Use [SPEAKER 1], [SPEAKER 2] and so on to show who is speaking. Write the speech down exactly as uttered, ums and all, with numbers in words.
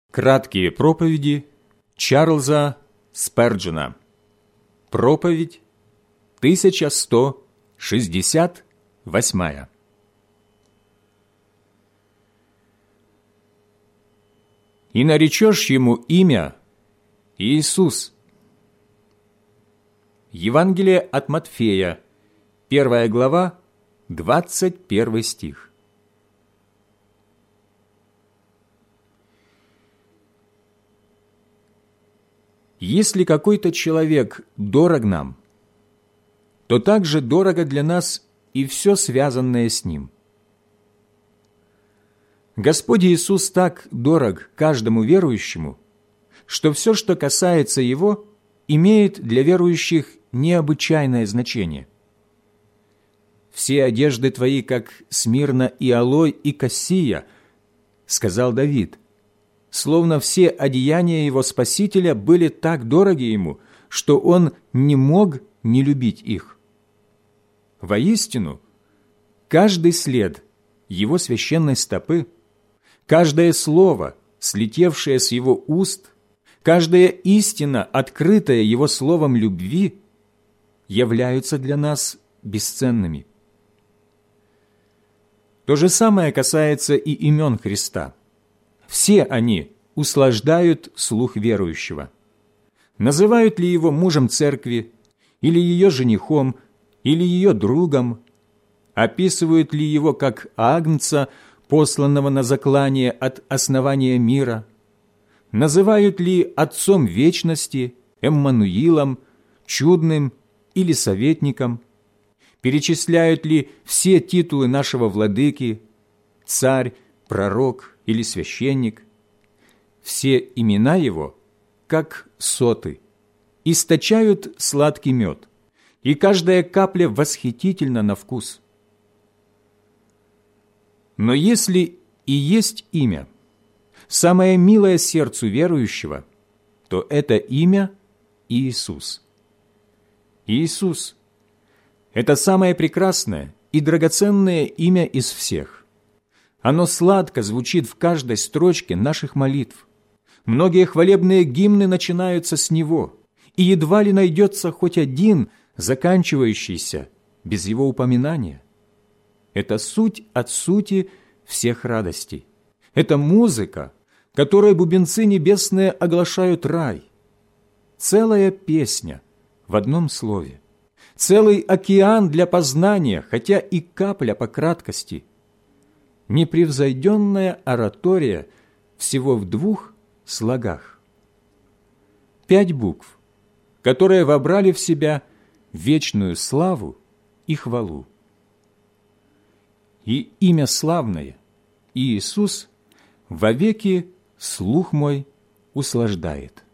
[SPEAKER 1] Краткие проповеди Чарльза Сперджена. Проповедь тысяча сто шестьдесят восьмая. «И наречешь ему имя Иисус». Евангелие от Матфея, первая глава, двадцать первый стих. Если какой-то человек дорог нам, то также дорого для нас и все связанное с ним. Господь Иисус так дорог каждому верующему, что все, что касается Его, имеет для верующих необычайное значение. «Все одежды твои, как смирна и алой и кассия», — сказал Давид, словно все одеяния его Спасителя были так дороги ему, что он не мог не любить их. Воистину, каждый след его священной стопы, каждое слово, слетевшее с его уст, каждая истина, открытая его словом любви, являются для нас бесценными. То же самое касается и имен Христа. Все они услаждают слух верующего. Называют ли его мужем церкви, или ее женихом, или ее другом? Описывают ли его как агнца, посланного на заклание от основания мира? Называют ли отцом вечности, Эммануилом, чудным или советником? Перечисляют ли все титулы нашего владыки, царь, пророк или священник? Все имена его, как соты, источают сладкий мед, и каждая капля восхитительна на вкус. Но если и есть имя, самое милое сердцу верующего, то это имя Иисус. Иисус – это самое прекрасное и драгоценное имя из всех. Оно сладко звучит в каждой строчке наших молитв. Многие хвалебные гимны начинаются с него, и едва ли найдется хоть один, заканчивающийся без его упоминания. Это суть от сути всех радостей. Это музыка, которой бубенцы небесные оглашают рай. Целая песня в одном слове. Целый океан для познания, хотя и капля по краткости. Непревзойденная оратория всего в двух слогах. Пять букв, которые вобрали в себя вечную славу и хвалу. И имя славное, Иисус, вовеки слух мой услаждает.